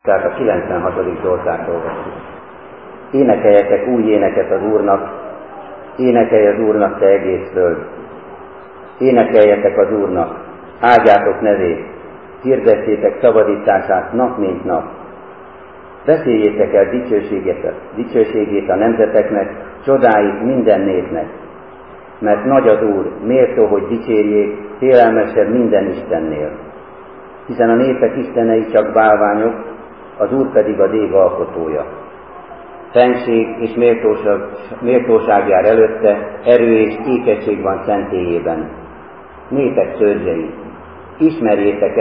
Tehát a 96. Zsoltárt olvasjuk. Énekeljetek új éneket az Úrnak, énekelj az Úrnak te egész föld. Énekeljetek az Úrnak, áldjátok nevét, hirdessétek szabadítását nap mint nap. Beszéljétek el dicsőségét a nemzeteknek, csodáit minden népnek. Mert nagy az Úr, méltó, hogy dicsérjék, félelmesebb minden Istennél. Hiszen a népek istenei csak bálványok, az Úr pedig a dég alkotója. Fenség és méltóság jár előtte, erő és ékesség van szentélyében. Népek törzsei, ismerjétek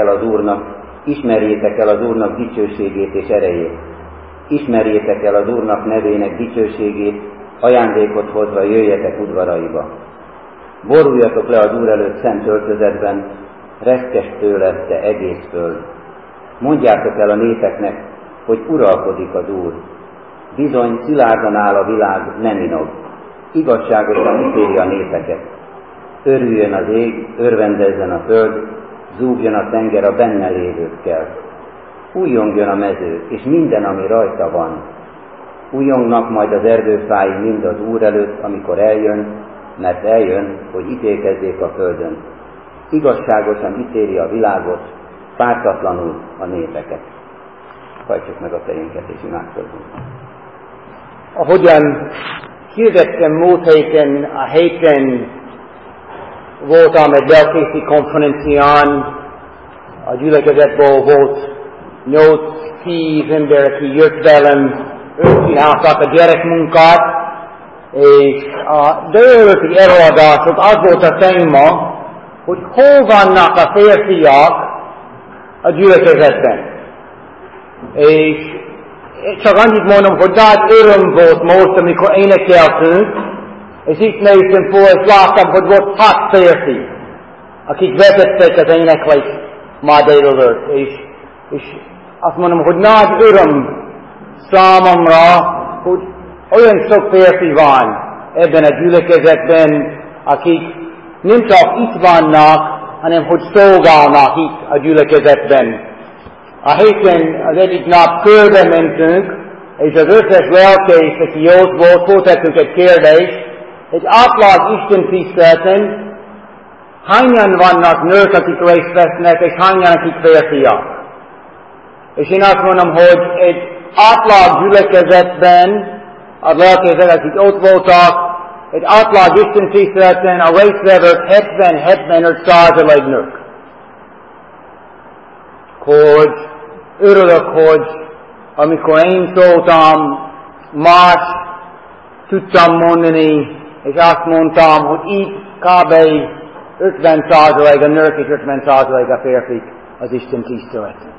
el az Úrnak dicsőségét és erejét. Ismerjétek el az Úrnak nevének dicsőségét, ajándékot hozva jöjjetek udvaraiba. Boruljatok le az Úr előtt szent öltözetben, reszkes tőle te egész föld. Mondjátok el a népeknek, hogy uralkodik az Úr. Bizony szilárdan áll a világ, nem inog. Igazságosan ítéli a népeket. Örüljön az ég, örvendezzen a föld, zúgjon a tenger a benne lévőkkel. Újjongjon a mező, és minden, ami rajta van. Újjongnak majd az erdőfái mind az Úr előtt, amikor eljön, mert eljön, hogy ítélkezzék a földön. Igazságosan ítéli a világot, pártatlanul a népeket. Hajtsuk meg a fejünket és imádkozzunk. Ahogyan hirdettem múlt héten, a héten voltam egy lelkészi konferencián, a gyülekezetből volt 8-10 ember, aki jött velem, csinálták a gyerekmunkát, és a délelőtti előadások az volt a téma, hogy hol vannak a férfiak a gyülekezetben. És csak annyit mondom, hogy nagy öröm volt most, amikor énekeltünk, és itt néztem föl, és láttam, hogy volt 6 férfi, akik vezették az éneklést ma délelőtt. És azt mondom, hogy nagy öröm számomra, hogy olyan sok férfi van ebben a gyülekezetben, akik nem csak itt vannak, hanem hogy szolgálnak itt a gyülekezetben. A héten az egyik nap körbe mentünk, és az összes lelkész, aki jót volt, föltettük egy kérdést, egy átlag Isten tiszteleten, hányan vannak nők, akik részt vesznek, és hányan, akik férfiak. És én azt mondom, hogy egy átlag gyülekezetben, a lelkészek, akik ott voltak, egy átlag Isten tiszteleten a résztvevők 70-75% nők. Hogy örülök, hogy amikor én szóltam, más tudtam mondani, és azt mondtam, hogy itt kb. 50% a nők és 50% a férfik az Isten tiszteleten.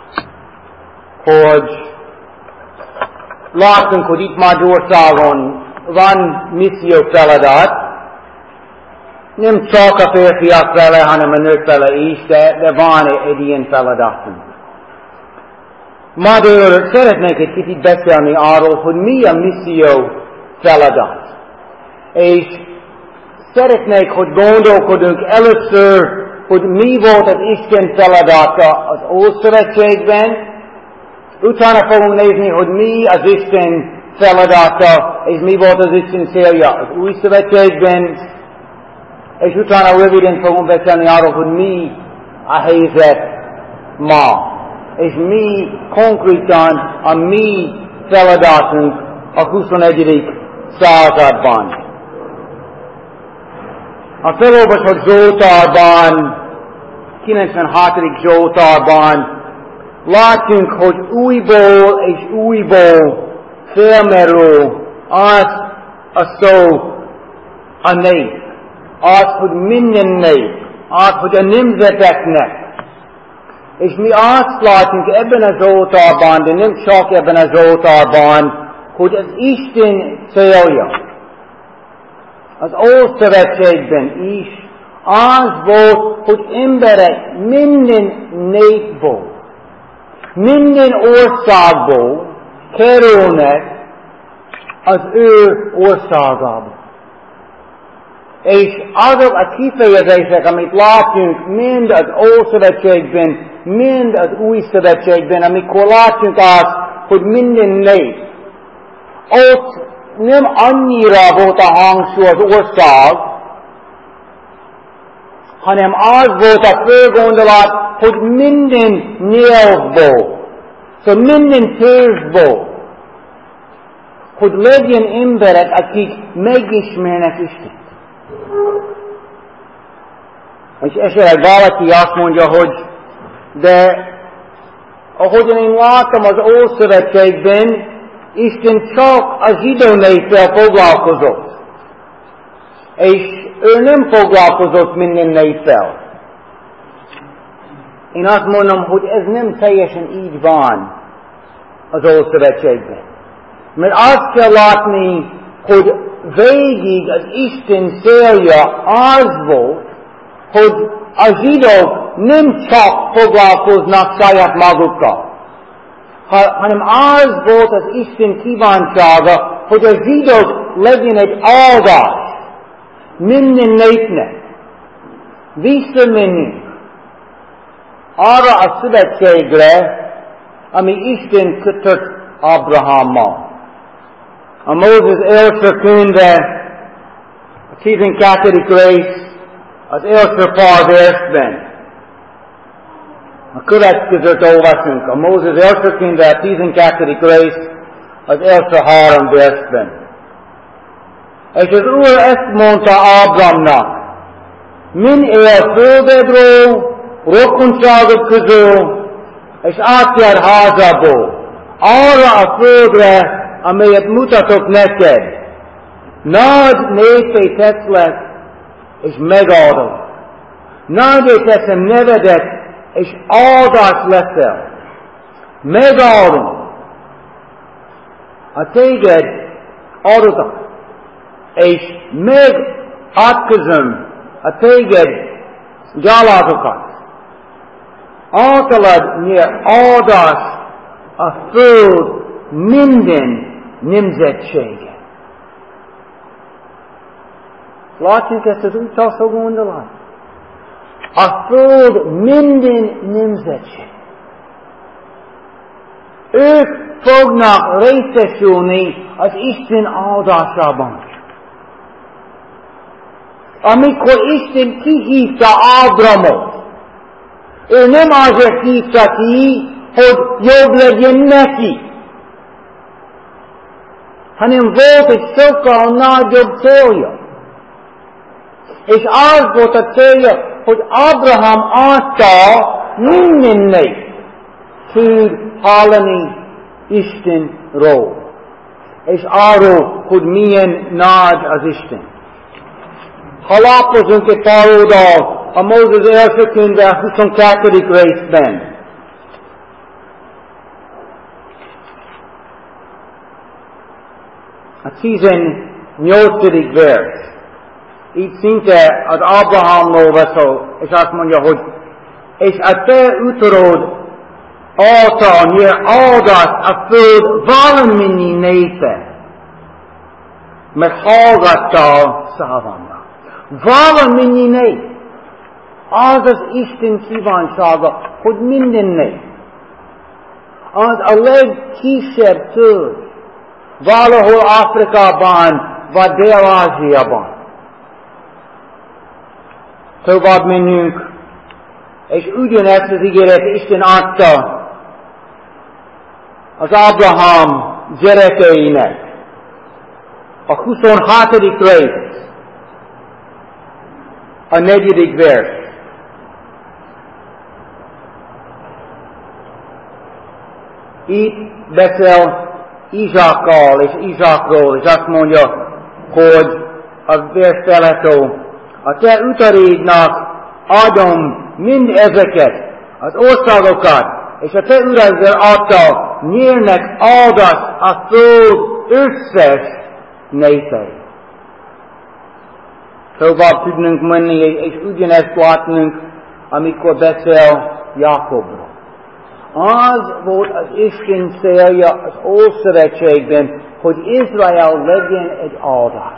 Hogy látunk, hogy itt Magyarországon van misszió feladat, nem csak a férfiak vele, hanem a nők vele is, de van egy ilyen feladatunk. Ma délelőtt szeretnék egy kicsit beszélni arról, hogy mi a misszió feladat. És szeretnék, hogy gondolkodunk először, hogy mi volt az Isten feladata az Ószövetségben, utána fogunk nézni, hogy mi az Isten feladata, és mi volt az Isten célja az Új Szövetségben, és utána röviden fogunk beszélni arról, hogy mi a helyzet ma, és mi konkrétan a mi feladatunk a 21. században. A felolvasott Zsoltárban, 96. Zsoltárban látunk, hogy újból és újból felmerül az a szó, a nép. Az, hogy minden nép, az, hogy a nemzeteknek. És mi azt látjuk ebben a Zsoltárban, de nem csak ebben a Zsoltárban, hogy az Isten célja az Ószövetségben is az volt, hogy emberek minden népból, minden országból kerülnek az ő országába. És azok a kifejezések, amit látunk mind az Ószövetségben, mind az új szövetségben, amikor látjuk azt, hogy minden nép, ott nem annyira volt a hangsúly az ország, hanem az volt a fő gondolat, hogy minden nyelvból, szóval minden törzsból, hogy legyen emberek, akik megismernek Istent. És esetleg valaki azt mondja, hogy de ahogyan én láttam az Ószövetségben, Isten csak a zsidó néppel foglalkozott. És ő nem foglalkozott minden néppel. Én azt mondom, hogy ez nem teljesen így van az Ószövetségben. Mert azt kell látni, hogy végig az Isten célja az volt, hogy a zsidók nem csak foglalkoznak saját magukkal, hanem az volt az Isten kívánsága, hogy a zsidók legyen egy áldás minden népnek. Visszamenünk arra a szövetségre, ami Isten kötött Ábrahámmal. A Mózes első könyve, a 12. rész, az első pár versben. A következőt olvasunk. A Mózes első könyve, a 12. rész, az első 3 versben. És az Úr ezt mondta Ábrámnak: min él földedről, rokonságod közül, és átjár házából, arra a földre, amelyet mutatok neked. Nagy népé teszlek, és megáldom. Nagyé teszem nevedet, és áldás leszel. Megáldom a téged adatok, és megátközöm a téged gyalátokat. Általad nyer áldás a föld minden nemzetsége. Látjuk ezt az utolsó gondolat? A föld minden nemzetség. Ők fognak részesülni az Isten áldásában. Amikor Isten kihívta Ábrámot, ő nem azért hívta ki, hogy jobb legyen neki, hanem volt egy sokkal nagyobb célja. És az volt a célja, hogy Ábrahám által minden nép tud hallani Istenről. És arról, hogy milyen nagy az Isten. Ha lapozunk egy pár oldal a Mózes első könyve 22. részben, a 18. vers. Így szinte az Ábrahámról beszél, és azt mondja, hogy és a te utorod által nyer áldás a föld valamennyi népe, mert hallgattál szavamra. Valamennyi nép. Az az Isten kívánsága, hogy minden nép. Az a legkisebb törzs. Valahol Afrikában, vagy Dél-Ázsiában. Tovább menjünk, és ugyanezt az ígéret Isten adta az Ábrahám gyerekeinek. A 26. rész, a 4. vers. Itt beszél Izsákkal és Izsákról, és azt mondja, hogy a vers feletől, a te utaidnak adom mind ezeket, az országokat, és a te uraidzel által nyernek áldást a föld összes népei. Tovább tudnunk menni, és ugyanezt látnunk, amikor beszél Jákobról. Az volt az Isten célja az Ószövetségben, hogy Izrael legyen egy áldás.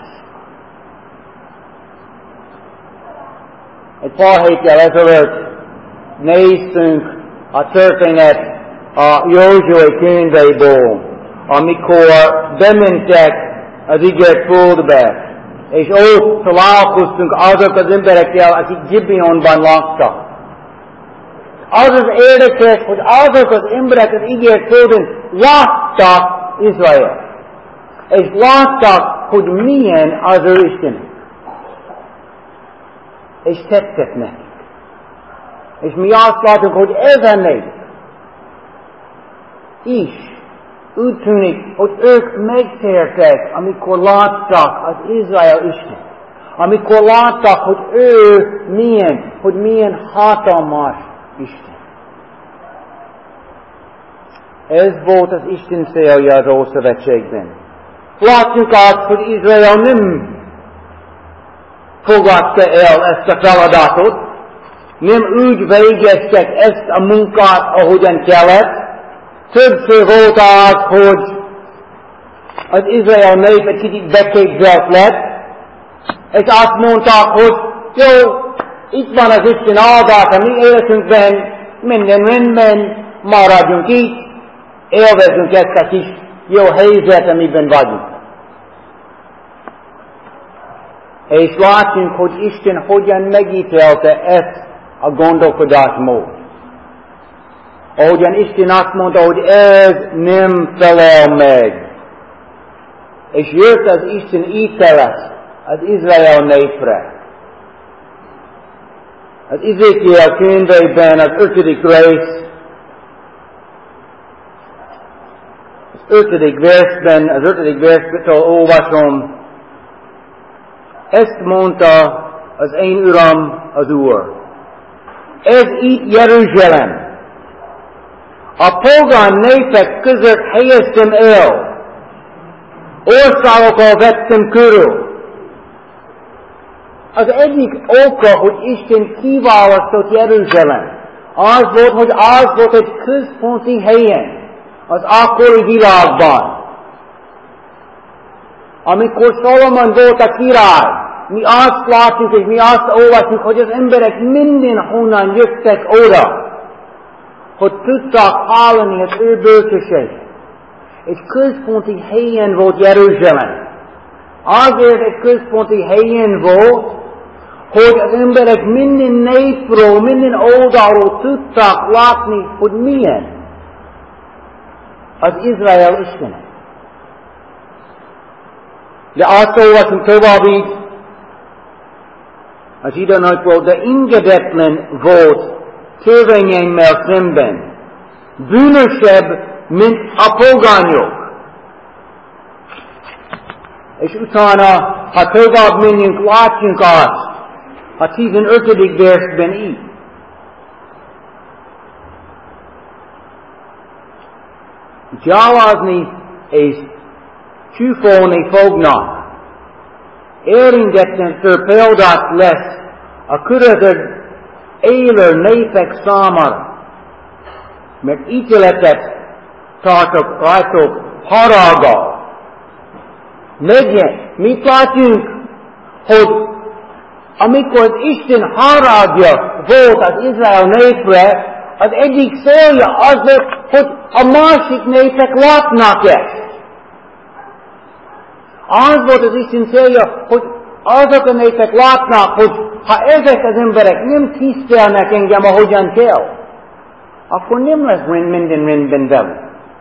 Egy pár héttel ezelőtt néztünk a történet a Józsué könyvéből, amikor bementek az ígért földbe, és ott találkoztunk azok az emberekkel, akik Gibeonban laktak. Az az érdekes, hogy azok az emberek az ígért földön láttak Izrael. És láttak, hogy milyen az ő Istenük. És tettek nekik. És mi azt látunk, hogy ez a nép is úgy tűnik, hogy ők megtértek, amikor láttak az Izrael Isten. Amikor láttak, hogy ő milyen hatalmas Isten. Ez volt az Isten célja az Ószövetségben. Látjuk azt, hogy Izrael nem fogadta el ezt a feladatot, nem úgy végeztek ezt a munkát, ahogyan kellett. Többször volt az, hogy az Izrael nép egy kicsit beképzelt lett, és azt mondták, hogy jó, itt van az Isten áldás a mi életünkben, minden rendben, maradjunk itt, élvezzünk ezt a kis jó helyzet, amiben vagyunk. És látjuk, hogy Isten hogyan megítélte ezt a gondolkodásmód. Ahogyan Isten azt mondta, hogy ez nem felel meg. És jött az Isten ítélet az Izrael népre. Az Ezékiel könyvében az 5. rész, az 5. versben, az 5. verstől olvasom. Ezt mondta az én Uram, az Úr. Ez itt Jeruzsálem. A pogán népek között helyeztem el. Országokkal vettem körül. Az egyik oka, hogy Isten kiválasztott Jeruzsálem, az volt, hogy az volt egy központi helyen az akkori világban. Amikor Solomon volt a király, mi azt látjuk és mi azt olvasjuk, hogy az emberek mindenhonnan jöttek oda, hogy tudtak hallani az ő bölcsességet. Egy központi helyen volt Jeruzsálem. Azért egy központi helyen volt, hogy az emberek minden népről, minden oldalról tudtak látni, hogy milyen az Izrael Isten. De azt olvasunk tovább így, az zsidó népről, de engedetlen volt törvényeimmel szemben, bűnösebb, mint a pogányok. És utána, ha tovább menjünk, látjunk azt, a 15. versben így. Gyálazni és csúfolni fognak. Érintettentől példát lesz a körözött élő népek számára, mert ítéletet tartok rajtok haraggal. Megint, mit látjunk, hogy amikor az Isten haragja volt az Izrael népre, az egyik célja az volt, hogy a másik népek látnak ezt. Az volt az Isten célja, hogy azok a népek látnak, hogy ha ezek az emberek nem tisztelnek engem, ahogyan kell, akkor nem lesz minden rendben velük.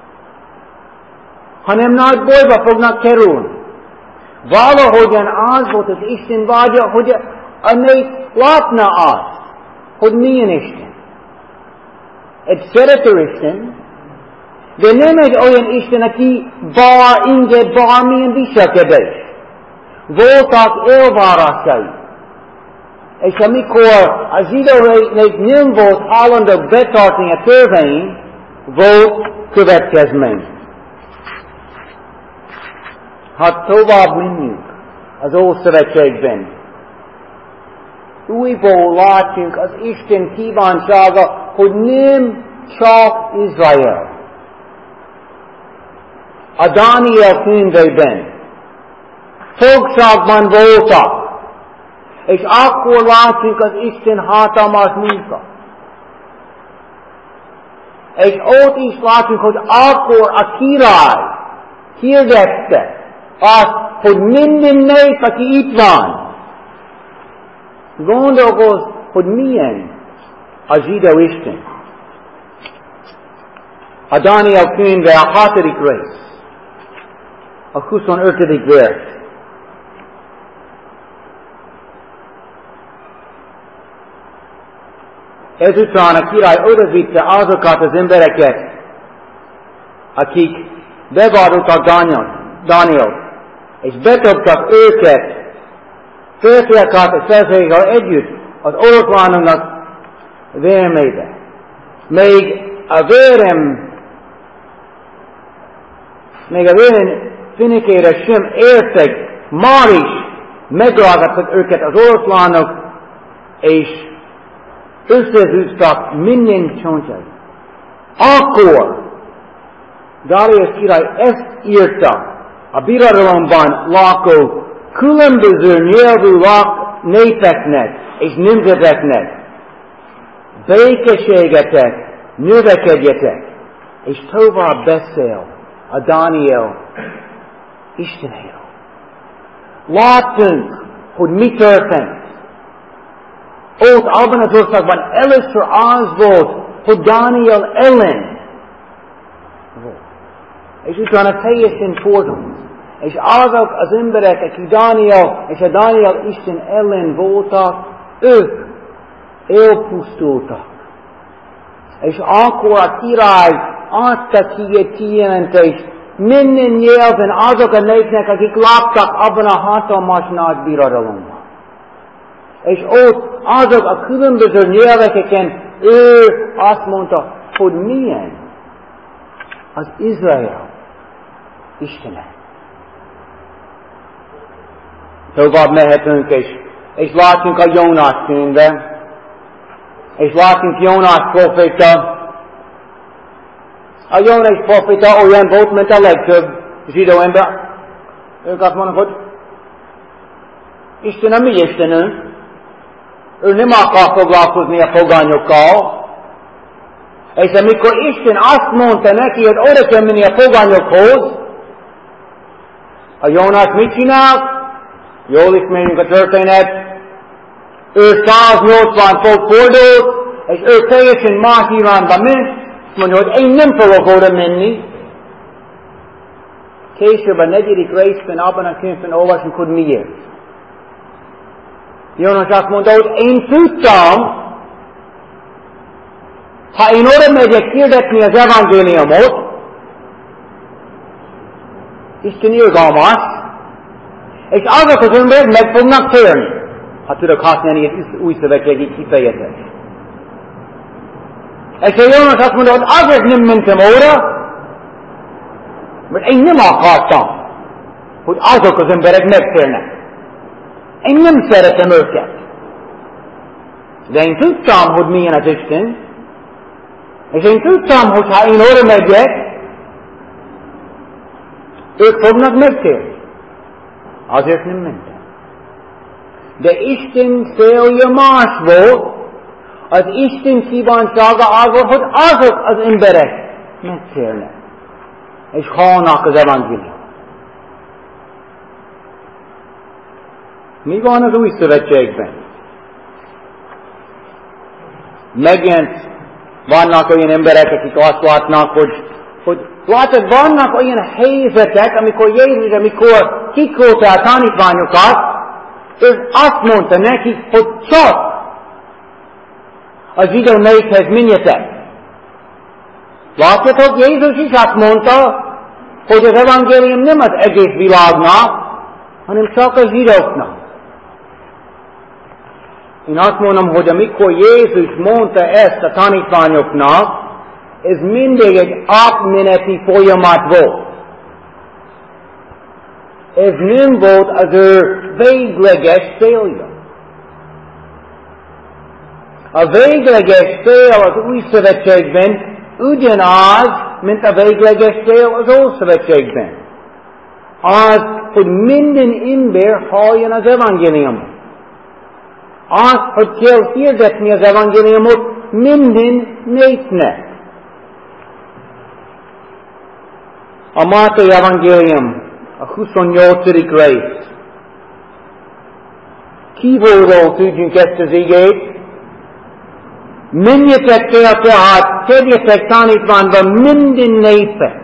Hanem nagy bajba fognak kerülni. Valahogyan az volt az Isten vágya, hogy a nép látna azt, hogy milyen Isten. Egy szerető Isten, de nem egy olyan Isten, aki enged bármilyen viselkedés. Voltak elvárásai. És amikor a zsidó nép nem volt hajlandó betartani a törvényt, volt következmény. Ha tovább menjünk az Ószövetségben, újból látjuk az Isten kívánsága, hogy nem csak Izrael. A Dániel könyvében fogságban voltak, és akkor látjuk az Isten hatalmas munka. És ott is látjuk, hogy akkor a király hirdette azt, hogy minden nép, aki itt van, gondolkozz, hogy milyen a zsidó Isten. A Dániel könyve a 6. rész, a 25. vers. Ezután a király odavitte azokat az embereket, akik bevádoltak Dánielt, és betoptak őket, férfiakat és férfiakkal együtt az oroszlánoknak vérmébe. Még a vérem finikére sem értek, már is megragadtak őket az oroszlánok, és összezúztak minden csontjait. Akkor Dáriusz király ezt írta a birodalomban lakó különböző nyelvű népeknek és nemzeteknek: békességetek, növekedjetek, és tovább beszél a Dániel Istenéről. Láttunk, hogy mi történt. Ott abban az országban először az volt, hogy Dániel ellen volt. És utána teljesen fordult. És azok az emberek, akik Dániel és a Dániel Isten ellen voltak, ők elpusztultak. És akkor a király adta ki egy kijelentést minden nyelven azok a népnek, akik laktak abban a hatalmas nagy birodalomban. És ott azok a különböző nyelveken ő azt mondta, hogy milyen az Izrael Istene. Tovább mehetünk, és látunk a Jónás könyvbe, és látunk Jónás proféta. A Jónás proféta olyan volt, mint a legtöbb zsidó ember. Ők azt mondnak, hogy Isten a mi Istenünk. Ő nem akar foglalkozni a pogányokkal. És amikor Isten azt mondta neki, hogy oda kell menni a pogányokhoz, a Jónás mit csinált? Jól ismerjük a történet. Ő 180 fok fordult, és ő teljesen más irányba ment, és mondja, hogy én nem fogok oda menni. Később a 4. részben abban a könyvben olvasunk, hogy miért. Jónás azt mondta, hogy én tudtam, ha én oda megyek hirdetni az evangéliumot, Isten irgalmas, és azok az emberek meg fognak térni. Ha tudok használni egy új szövetségi kifejezést. És a Jónás azt mondta, hogy azért nem mentem oda, mert én nem akartam, hogy azok az emberek megtérnek. Én nem szeretem őket. De én tudtam, hogy milyen az Isten, és én tudtam, hogy ha én oda megyek, ők fognak megtérni. Azért nem mentem. De Isten célja más volt. Az Isten kívánsága az volt, hogy azok az emberek megtérnek, és hallnak az evangélium. Mi van az új szövetségben? Megint vannak olyan emberek, akik azt látnak, hogy látod, vannak olyan helyzetek, amikor Jézus, amikor kiküldte a tanítványokat, ő azt mondta nekik, hogy csak a zsidó néphez menjetek. Látjátok, Jézus is azt mondta, hogy az evangélium nem az egész világnak, hanem csak a zsidóknak. Én azt mondom, hogy amikor Jézus mondta ezt a tanítványoknak, ez mindig egy átmeneti folyamat volt. Ez nem volt az ő végleges célja. A végleges cél az új szövetségben ugyanaz, mint a végleges cél az Ószövetségben. Az, hogy minden ember halljon az evangéliumot. Az, hogy kell hirdetni az evangéliumot minden népnek. A Máté evangélium, a 28. rész. Kívülről tudjunk ezt az igét. Menjetek fel tehát, tegyetek tanítványba minden népet.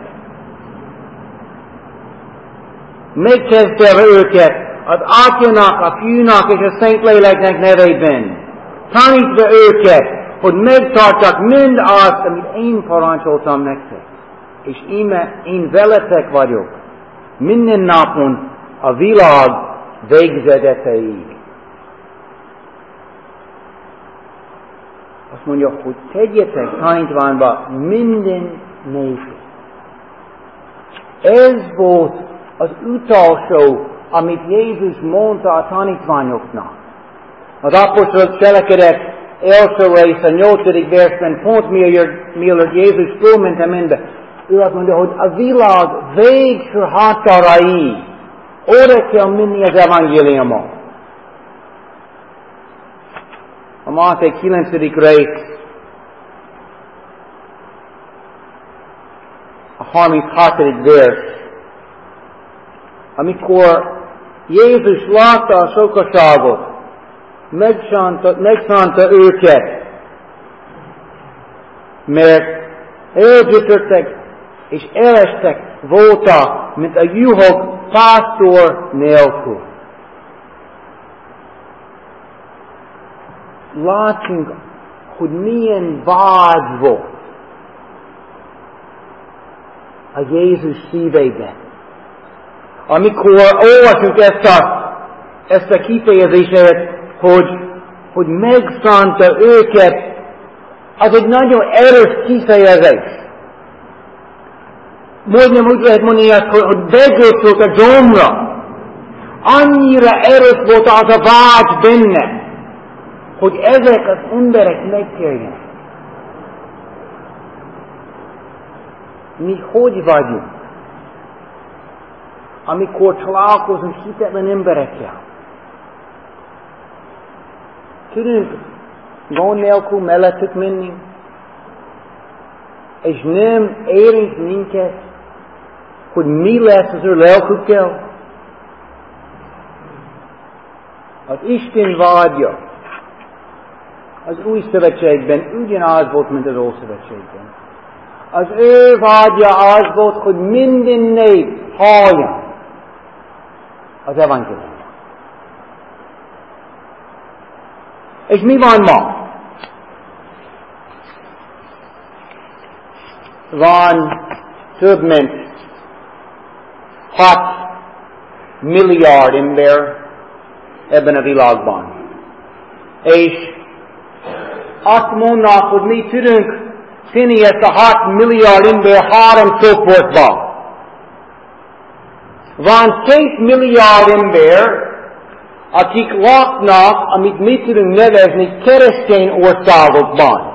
Megkezdve őket az Atyának, a Fiúnak és a Szentléleknek nevében. Tanítva őket, hogy megtartsak mind azt, amit én parancsoltam nektek. És íme én veletek vagyok minden napon a világ végzetetéig. Azt mondja, hogy tegyetek tanítványba minden népet. Ez volt az utolsó, amit Jézus mondta a tanítványoknak. Az apostolok cselekedet első rész, a 8. versben, pont mielőtt Jézus fölment a mennybe, ő azt mondja, hogy a világ végső határai, oda kell menni az evangéliumot. A Máté 9. rész, a 36. vers, amikor Jézus látta a sokaságot, megszánta őket, mert elgyötörtek és elestek voltak, mint a juhok pásztor nélkül. Látunk, hogy milyen vágy volt a Jézus szívében. Amikor olvasunk ezt a kifejezést, hogy megszánta őket, az egy nagyon erős kifejezés. Majdnem úgy lehet mondani azt, hogy begötött a gyomra. Annyira erős volt az a vágy benne, hogy ezek az emberek megtérjenek. Mi hogy vagyunk, amikor találkozunk hitetlen emberekkel? Tudunk gond nélkül mellettük menni, és nem érint minket, hogy mi lesz az ő lelkükkel. Az Isten vágya az új szövetségben ugyanaz volt, mint az Ószövetségben. Az ő vágya az volt, hogy minden nép halljon az evangéliumot. És mi van ma? Van több mint 6 milliárd ember ebben a világban. És azt mondnak, hogy mi tudunk tenni ezt a 6 milliárd ember 3 csoportba. Van 2 milliárd ember, akik laknak, amit mi tudunk nevezni keresztény országokban.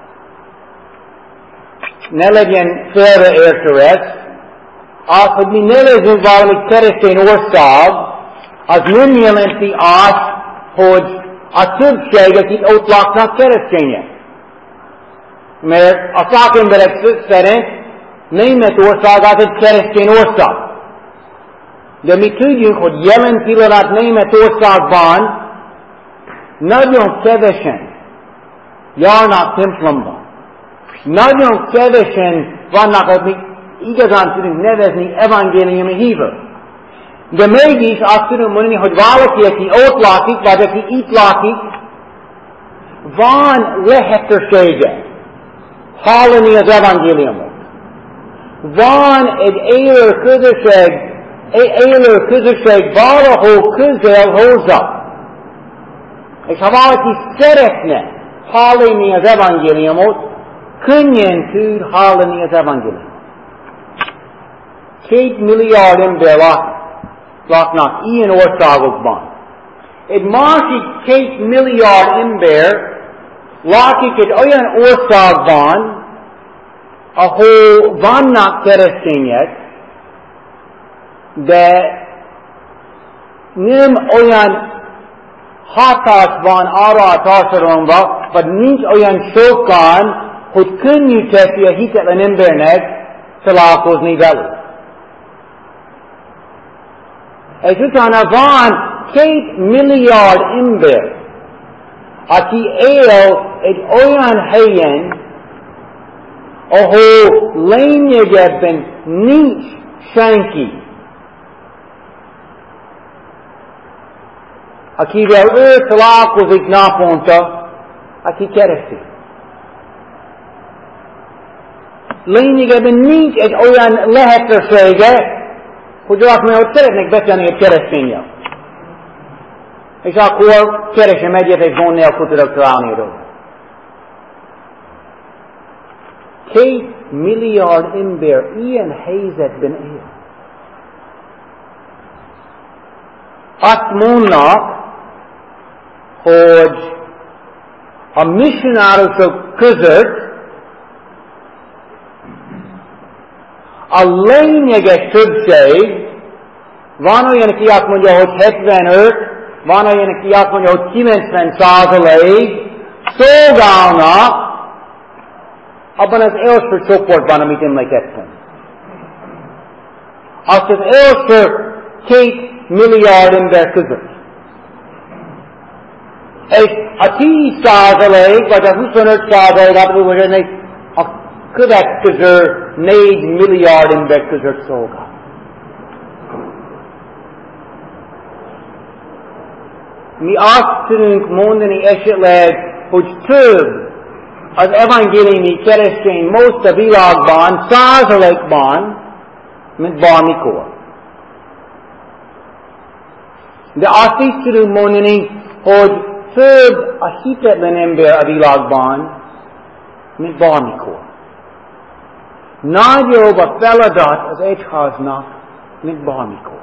Ne legyen félreértő ez. Az, hogy mi nevezünk valami keresztény ország, az nem jelenti azt, hogy a többség, akik ott laknak, keresztények. Mert a szakemberek szerint Németország az egy keresztény ország. De mi tudjuk, hogy jelen pillanat Németországban nagyon kevesen járnak templomban. Nagyon kevesen vannak, akik igazán tudunk nevezni evangéliumi hívők. De mégis azt tudom mondani, hogy valaki, aki ott lakik, vagy aki itt lakik, van lehetősége hallani az evangéliumot. Van egy élő közösség valahol közel hozzá. És ha valaki szeretne hallani az evangéliumot, könnyen tud hallani az evangéliumot. 2 milliárd ember laknak ilyen országokban. Egy másik 2 milliárd ember lakik egy olyan országban, ahol vannak keresztények, de nem olyan hatás van arra a társadalomban, vagy nincs olyan sokan, hogy könnyű teszi a hitetlen embernek találkozni velük. És utána van 2 milliárd ember, aki él egy olyan helyen, ahol lényegében nincs senki, akivel ő találkozik naponta, aki keresztény. Lényegében nincs egy olyan lehetősége, hogy valaki mondja, hogy szeretnék beszélni egy keresztényel. És akkor keresem egyet, és gond nélkül tudok találni róla. 2 milliárd ember ilyen helyzetben él. Azt mondnak, hogy a missionárusok között a lényeges többség, van olyan, aki azt mondja, hogy 75, van olyan, aki azt mondja, hogy 90% szolgálnak abban az első csoportban, amit emlékeztem. Azt az első 2 milliárd ember között. És a 10% vagy a 25% a következő 4 milliárd ember között szolgál. Mi azt tudunk mondani esetleg, hogy több az evangéliumi keresztény most a világban, 100%-ban, mint bármikor. De azt is tudunk mondani, hogy több a hitetlen ember a világban, mint bármikor. Nagyobb a feladat az egyháznak, mint bármikor.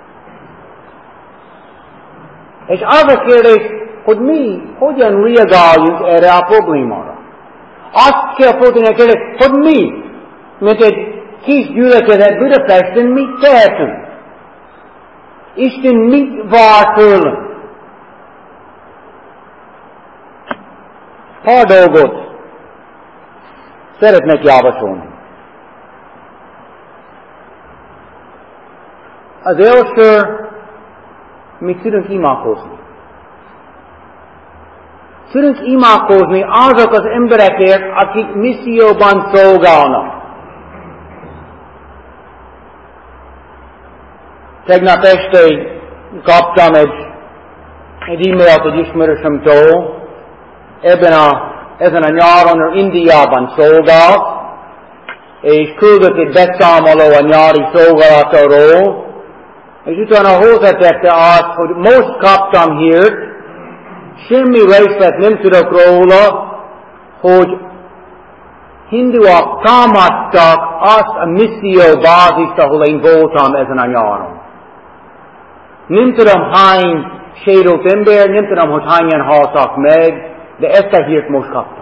És az a kérdés, hogy mi hogyan reagáljunk erre a problémára. Azt kell fordítani a kérdést, hogy mi, mint egy kis gyülekezet Budapesten, mit tehetünk? Isten mit vár tőlünk? Pár dolgot szeretnék javasolni. Az első, mi tudunk imádkozni. Tudunk imádkozni azok az emberekért, akik misszióban szolgálnak. Tegnap este kaptam egy e-mailt egy ismerősömtől, ezen a nyáron Indiában szolgált, és küldött egy beszámoló a nyári szolgálatáról, és utána hozzátette azt, hogy most kaptam hírt, semmi részlet nem tudok róla, hogy hinduak támadtak azt a misszió bázist, ahol én voltam ezen a nyáron. Nem tudom hány sérült ember, nem tudom, hogy hányan haltak meg, de ezt a hírt most kaptam.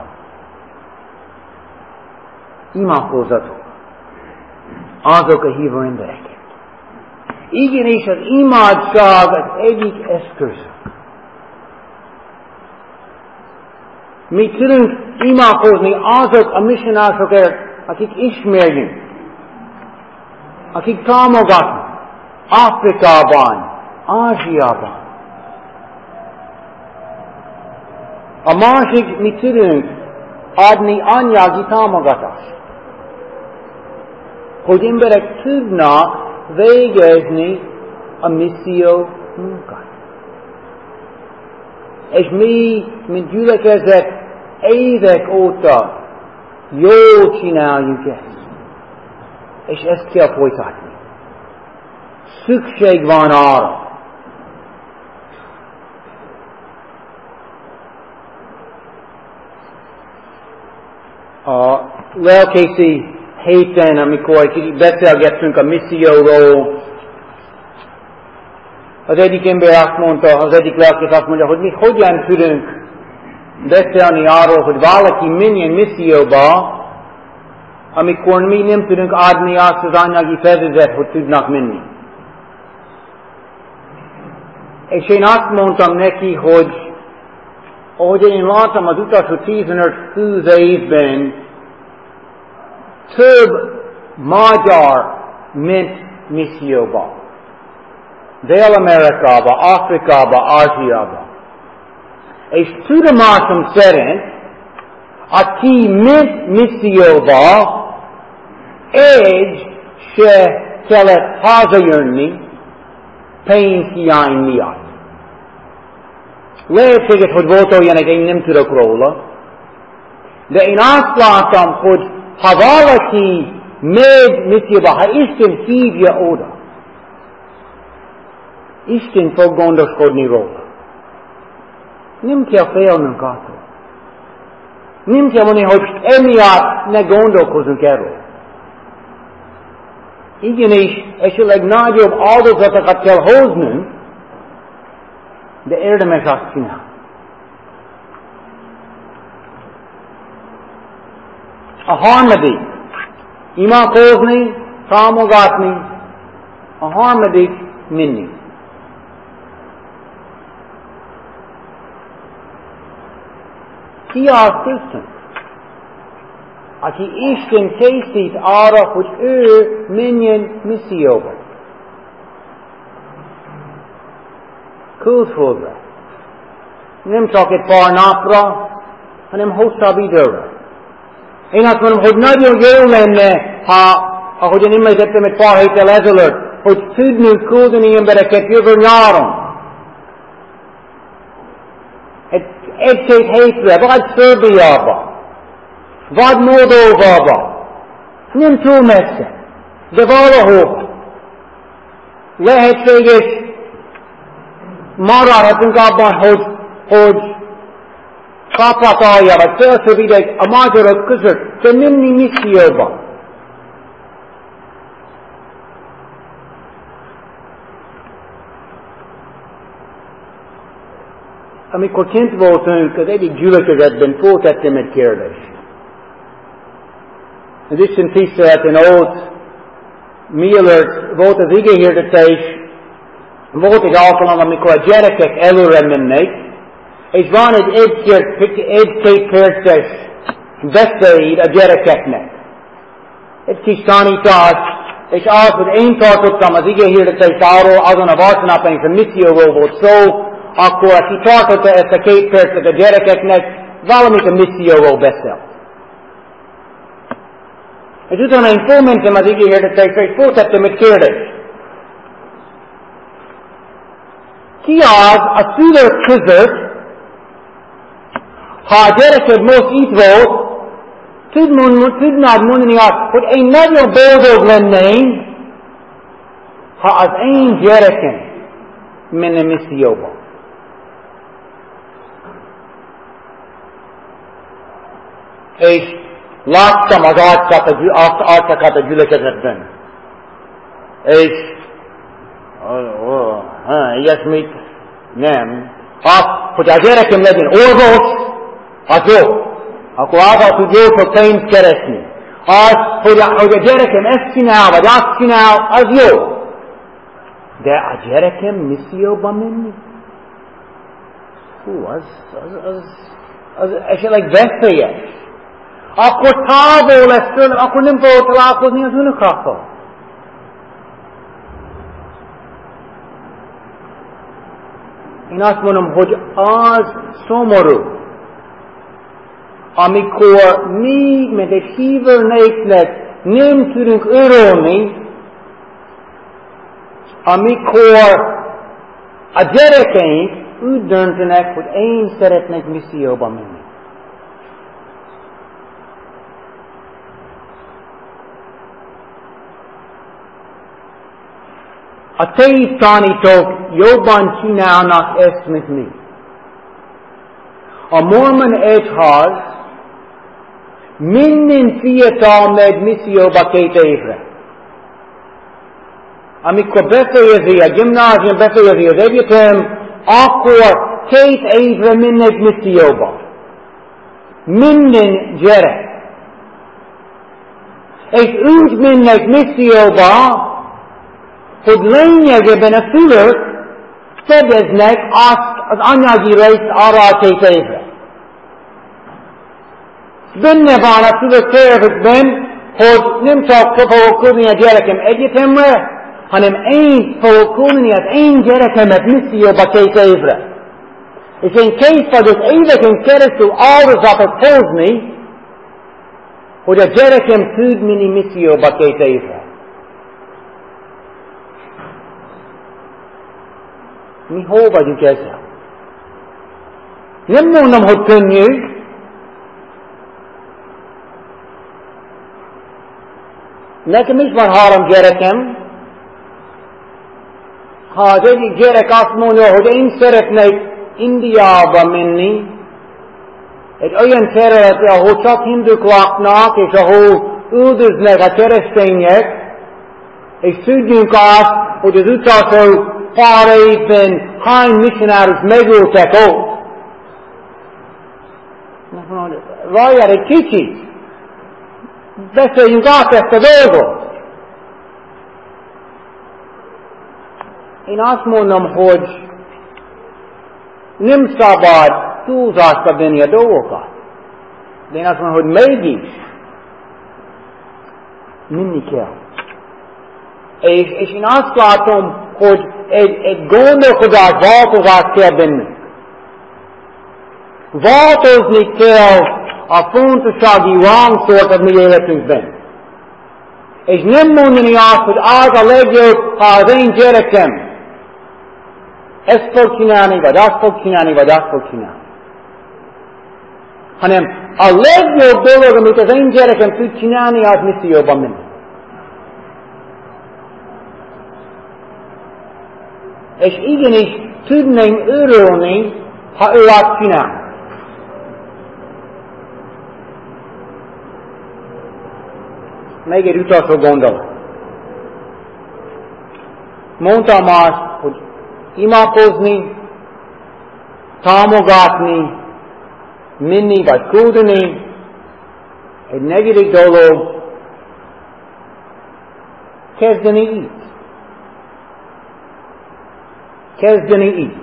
Imádkozzatok azok a hívó embereket. Igenis az imádság az egyik eszköz. Mi tudunk imádkozni azok a missionárokért, akik ismerjünk, akik támogatnak Afrikában, Ázsiában. A másik, mi tudunk adni anyagi támogatást, hogy emberek tudnak végezni a misszió munkát. És mi, mint gyülekezet, évek óta jól csináljuk ezt. És ezt kell folytatni. Szükség van arra. A lelkészi héten, amikor kicsit beszélgettünk a misszióról, az egyik ember azt mondta, az egyik lelkész azt mondja, hogy mi hogyan tudunk beszélni arról, hogy valaki menjen misszióba, amikor mi nem tudunk adni azt az anyagi fedezet, hogy tudnak menni. És én azt mondtam neki, hogy ahogy én láttam az utolsó 15-20 évben, több magyar ment misszióba. Dél-Amerikába, Afrikába, Ázsiába. És tudomásom szerint, aki ment misszióba, egy se kellett hazajönni pénzhiány miatt. Lehetséges, hogy volt olyanek, én nem tudok róla, de én azt látom, hogy ha valaki megy misszióba, ha Isten hívja oda, Isten fog gondoskodni róla. Nem kell félnünk attól. Nem kell mondani, hogy emiatt ne gondolkozunk erről. Igenis, esetleg nagyobb áldozatokat kell hoznunk, de érdemes azt csinálni. A harmadik, imádkozni, támogatni. A harmadik, minni. Ki az Isten, aki Isten készít arra, hogy ő menjen misszióba? Külföldre. Nem csak egy pár napra, hanem hosszabb időre. Én azt mondom, hogy nagyon jó lenne, ha, ahogyan említettem egy pár héttel ezelőtt, hogy tudnunk küldeni embereket jövő nyáron. Egy-két hétre, vagy Szerbiába, vagy Moldóvába. Nem túl messze, de valahol. Lehetséges, maradhatunk abban, hogy Kapatalja, vagy Felső-Vidék a magyarok között, de nem misszióban. Amikor kint voltunk, az egyik gyülekezetben föltettem egy kérdést. Az Isten tiszteleten ott, mielőtt volt az igehirdetés, volt egy alkalom, amikor a gyerekek előre mennek, és van egy-két perces beszéd a gyerekeknek. Egy kis tanítás, és az, hogy én tartottam az igehirdetést arról, azon a vasárnapon, és a misszióról volt szó, akkor aki tartotta ezt a 2 percet a gyerekeknek, valamit a misszióról beszélt. És utána én fölmentem az igehirdetésre, és föltettem egy kérdést. Ki az a szülők között, ha a gyereked most itt volt, tudnád mondani azt, hogy én nagyon boldog lennék, ha az én gyerekem menne misszióba. És láttam az arcokat a gyülekezetben. És ilyesmit nem. Hogy a gyerekem legyen orvos, az jó. Akkor által tud jó sok pénzt keresni. Az, hogy a gyerekem ezt csinál, vagy azt csinál, az jó. De a gyerekem misszióba menni? Hú, az esetleg veszélyes. Akkor távol lesz tőle, akkor nem fog találkozni az unokákkal. Én azt mondom, hogy az szomorú, amikor mi, mint egy hívő népnek nem tudunk örülni, amikor a gyerekeink úgy döntenek, hogy én szeretnék misszióba menni. A tanítók jobban csinálnak ezt, mint mi. A mormon egyház minden fiatal megy misszióba 2 évre. Amikor befejezi a gimnázium, befejezi az egyetem, akkor 2 évre mennek misszióba. Minden gyerek. És úgy mennek misszióba, hogy lényegében a szülők fedeznek azt az anyagi részt arra a 2 évre. Benne van a szülők tervükben, hogy nem csak fogok küldeni a gyerekem egyetemre, hanem én fogok küldeni az én gyerekemet misszióba 2 évre. És én kész vagyok éveken keresztül áldozatot hozni, hogy a gyerekem tud menni misszióba 2 évre. Mi hol vagyunk ezzel? Nem mondom, hogy könnyű. Nekem is van 3 gyerekem. Ha az egyik gyerek azt mondja, hogy én szeretnék Indiába menni, egy olyan területre, ahol csak hinduk laknak, és ahol üldöznek a keresztények, és tudjunk azt, hogy az utolsó pár évben hány missionárus megöltek ott. Várjál egy kicsit, beszéljünk át ezt a dolgot. Én azt mondom, hogy nem szabad túlzásba venni a dolgokat. De én azt mondom, hogy mégis menni kell. És én azt látom, hogy egy gondolkodás, változást kell bennünk. Változni kell a fontossági rangsort a mi életünkben. És nem mondani azt, hogy az a legjobb, ha az én gyerekem ezt fog csinálni, vagy azt fog csinálni, vagy azt fog csinálni. Hanem a legjobb dolog, amit az én gyerekem tud csinálni, az misszióban menni. És igenis tudnánk örülni, ha ő azt csinál. Még egy utolsó gondolat. Mondtam azt, hogy imádkozni, támogatni, menni vagy küldeni. Egy negyedik dolog, kezdeni itt. Kezdeni itt.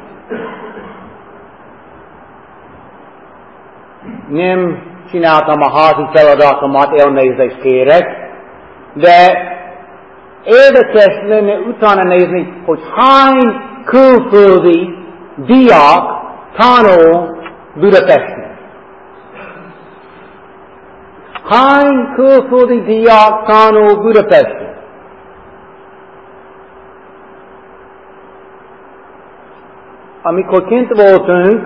Nem csináltam a házi feladatomat, elnézést kérek, de érdekes lenne utána nézni, hogy hány külföldi diák tanul Budapesten. Hány külföldi diák tanul Budapesten? Amikor kint voltunk,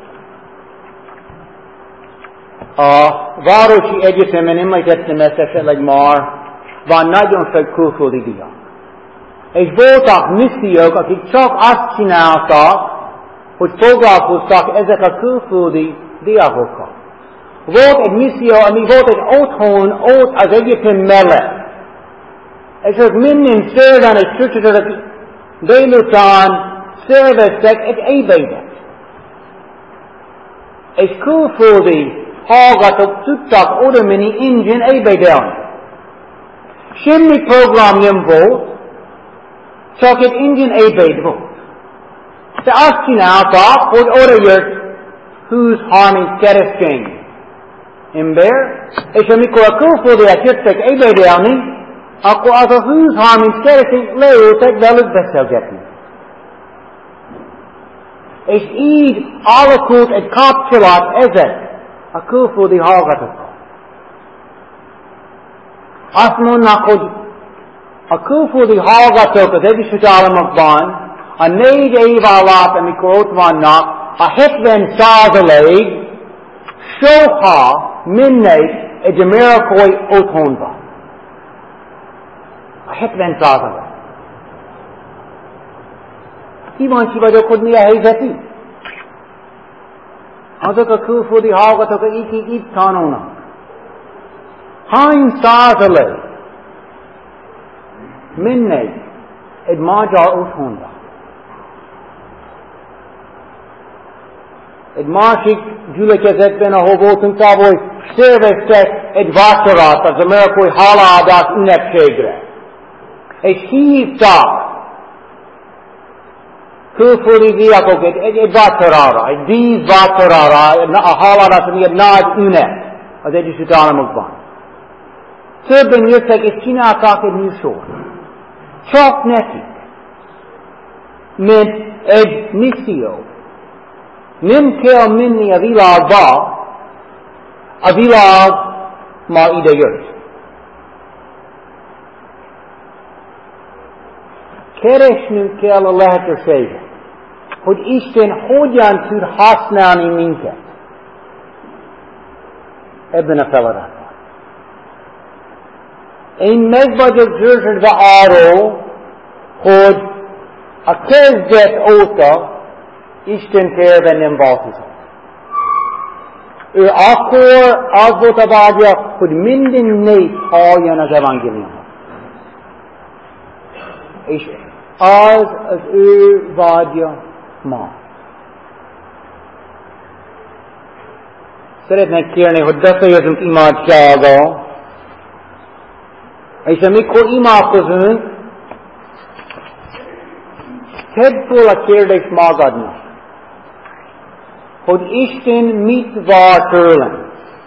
a Városi Egyetemen, említettem ezt esetleg már, van nagyon sok külföldi diák. És voltak missziók, akik csak azt csináltak, hogy foglalkoztak ezek a külföldi diákokkal. Volt egy misszió, ami volt egy otthon, ott az egyetem mellett. És ők minden szerdán és csütörtök délután szerveztek egy ebédet. És külföldi hallgatók tudtak oda menni ingyen ebédelni. Semmi program nem volt, csak egy ingyen ebéd volt. De azt csinálták, hogy oda jött 20-30 keresztény ember, és amikor a külföldiek jöttek ebédelni, akkor az a 20-30 keresztény leültek velük beszélgetni. És így alakult egy kapcsolat ezek a külföldi hallgatókkal. Azt mondnak, hogy a külföldi hallgatók az Egyesült Államokban a 4 év alatt, amikor ott vannak, a 70% soha mennek egy amerikai otthonba. A 70%. Kíváncsi vagyok, hogy mi a helyzet itt. Azok a külföldi hallgatók, akik itt tanulnak. Hány százalék mennek egy magyar otthonba? Egy másik gyülekezetben, ahol voltunk tavaly, szerveztek egy vacsorát az amerikai hálaadás ünnepségre. És hívták külföldi diákok egy vacsorára, egy dísz vacsorára, a hálaadás, ami egy nagy ünnep az Egyesült Államokban. Többen jöttek és csinálták egy műsort. csak nekik, mint egy misszió. Nem kell menni a világba, a világ már ide jött. Keresnünk kell a lehetőséget, hogy Isten hogyan tud használni minket ebben a feladatban. Én meg vagyok győződve arról, hogy a kezdet óta Isten terve nem változott. Ő akkor az volt a vágya, hogy minden nép halljon az evangéliumot. És az ő vágya ma. Szeretnék kérni, hogy befejezzünk imádsággal, és amikor imádkozunk, tedd fel a kérdést magadnak, hogy Isten mit vár tőlem.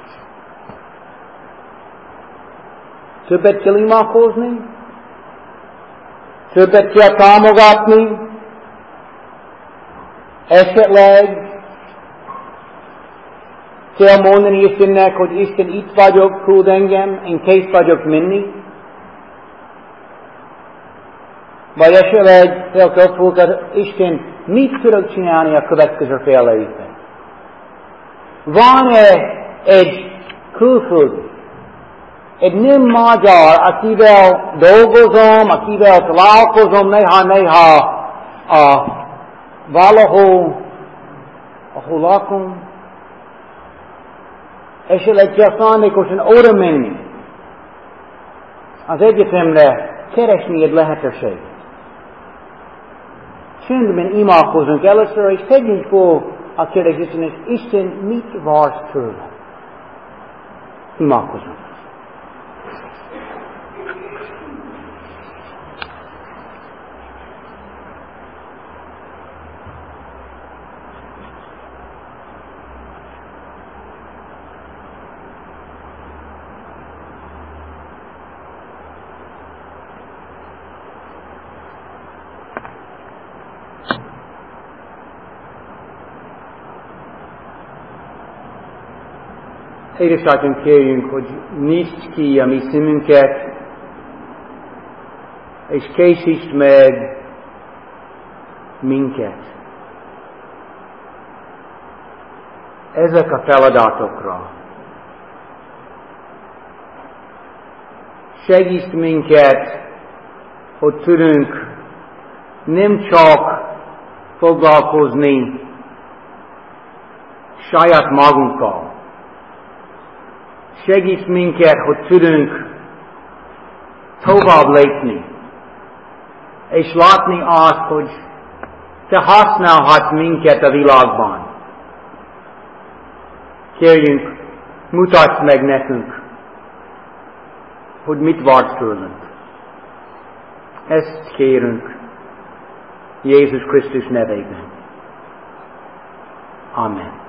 Többet kell imádkozni? Többet kell támogatni? Esetleg kell mondani Istennek, hogy Isten itt vagyok, küld engem, én kész vagyok menni? Vagy esetleg fel kell fogadni, Isten, mit tudok csinálni a következő fél évben? Van-e egy külföldi, egy nem magyar, akivel dolgozom, akivel találkozom néha valahol, ahol lakom, esetleg kell szándékosan oda menni az egyetemre, keresni egy lehetőséget. Csendben imádkozunk először, és tegyünk fel a kérdést Istennek, Isten mit vársz tőle? Imádkozunk. Édesatjunk, kérjünk, hogy nyisd ki a mi szemünket, és készítsd meg minket ezek a feladatokra. Segítsd minket, hogy tudunk nem csak foglalkozni saját magunkkal. Segíts minket, hogy tudunk tovább lépni, és látni azt, hogy Te használhatsz minket a világban. Kérjünk, mutasd meg nekünk, hogy mit vársz tőlünk. Ezt kérünk Jézus Krisztus nevében. Amen.